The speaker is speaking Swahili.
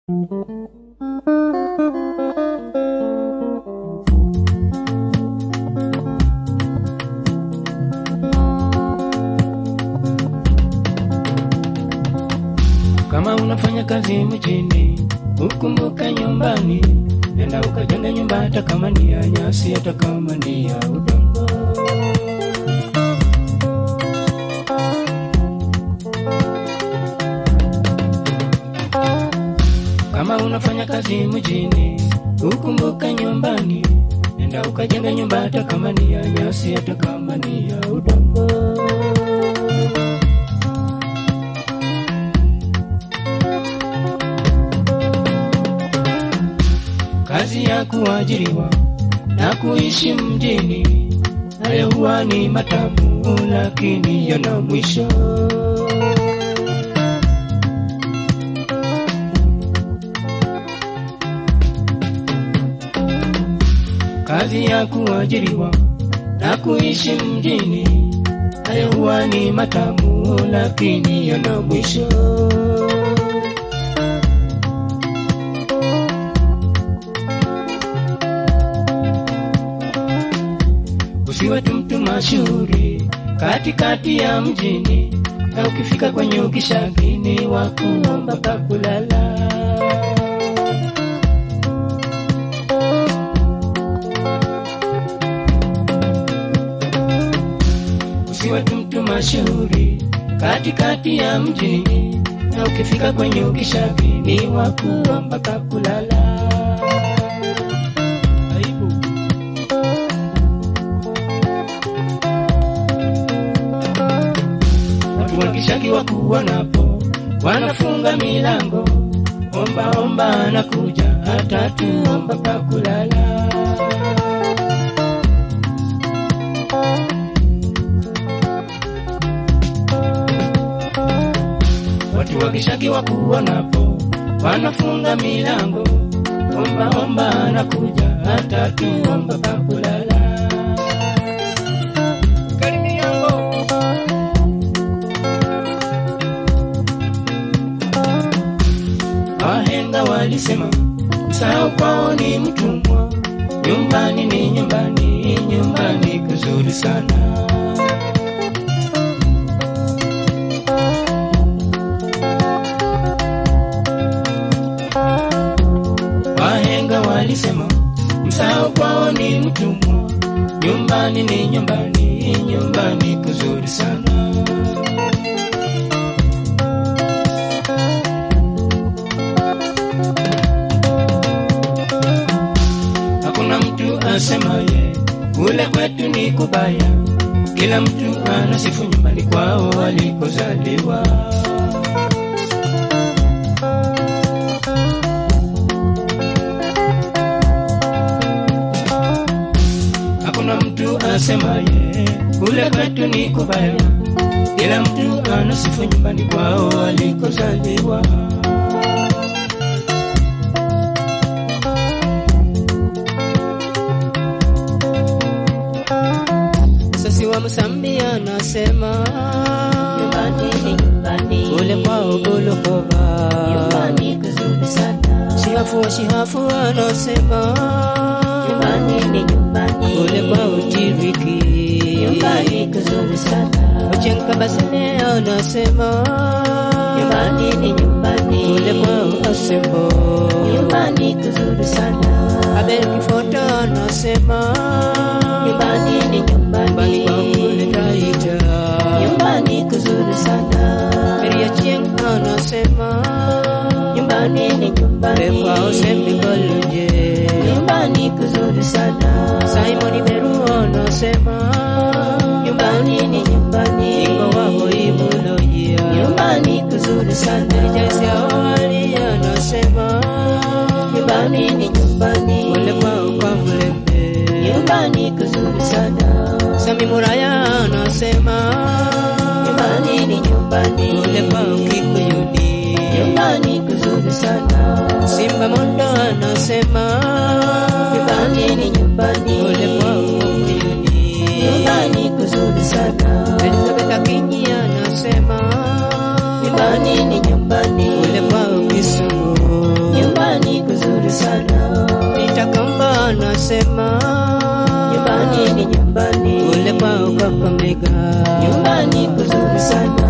Kama unafanya kazi mjini, ukumbuka nyumbani. Nenda ukajenga nyumba hata kama ni ya nyasi, hata kama ni ya udongo. Kama unafanya kazi mjini, ukumbuka nyumbani. Nenda ukajenga nyumba hata kama ni ya nyasi, hata kama ni ya udongo. Kazi ya kuajiriwa na kuishi mjini, hayo huwa ni matamu, lakini yana mwisho. Kazi ya kuajiriwa na kuishi mjini, hayo huwa ni matamu, lakini yana mwisho. Usiwe mtu mashuhuri katikati ya mjini, na ukifika kwenye ukishagini wa kuomba pa kulala. Usiwe mtu mashuhuri katikati ya mjini, na ukifika kwenye ukishagini wa kuomba pa kulala. Wakishaki wakuonapo wanafunga milango, omba omba anakuja, hata tuomba pa kulala. Watu wakishaki wakuonapo wanafunga milango, omba omba anakuja, hata tuomba pa kulala. Wahenga walisema msahau kwao ni mtumwa, nyumbani ni nyumbani, nyumbani kuzuri sana. Wahenga walisema msahau kwao ni mtumwa, nyumbani ni nyumbani, nyumbani kuzuri sana. Asemaye kule kwetu ni kubaya, kila mtu anasifu nyumbani kwao walikozaliwa. Hakuna mtu asemaye kule kwetu ni kubaya, kila mtu anasifu nyumbani kwao walikozaliwa. Siwa Msambia anasema nyumbani ni nyumbani, ule kwao Bulukova, nyumbani kuzuri sana. Shihafu anasema nyumbani ni nyumbani, ule kwao Tiriki, nyumbani kuzuri sana. Uchenka Basene anasema nyumbani ni nyumbani, ule kwao Asembo, nyumbani kuzuri sana. Abel Kifota anasema nyumbani ni nyumbani, nyumbani kuzuri sana. Maria Chieng anasema nyumbani ni nyumbani, nyumbani kuzuri sana. Simon Beru anasema nyumbani ni nyumbani, nyumbani kuzuri sana. Jesse Awali anasema nyumbani ni nyumbani, nyumbani kuzuri sana. Sami Muraya anasema nyumbani ni nyumbani, ule kwao Kikuyuni, nyumbani kuzuri sana. Simba Mondo anasema nyumbani ni nyumbani, ule kwao Kikuyuni, nyumbani kuzuri sana. Elizabeth Akinyi anasema nyumbani ni nyumbani, ule kwao Kisumu, Kakamega, nyumbani kuzuri sana.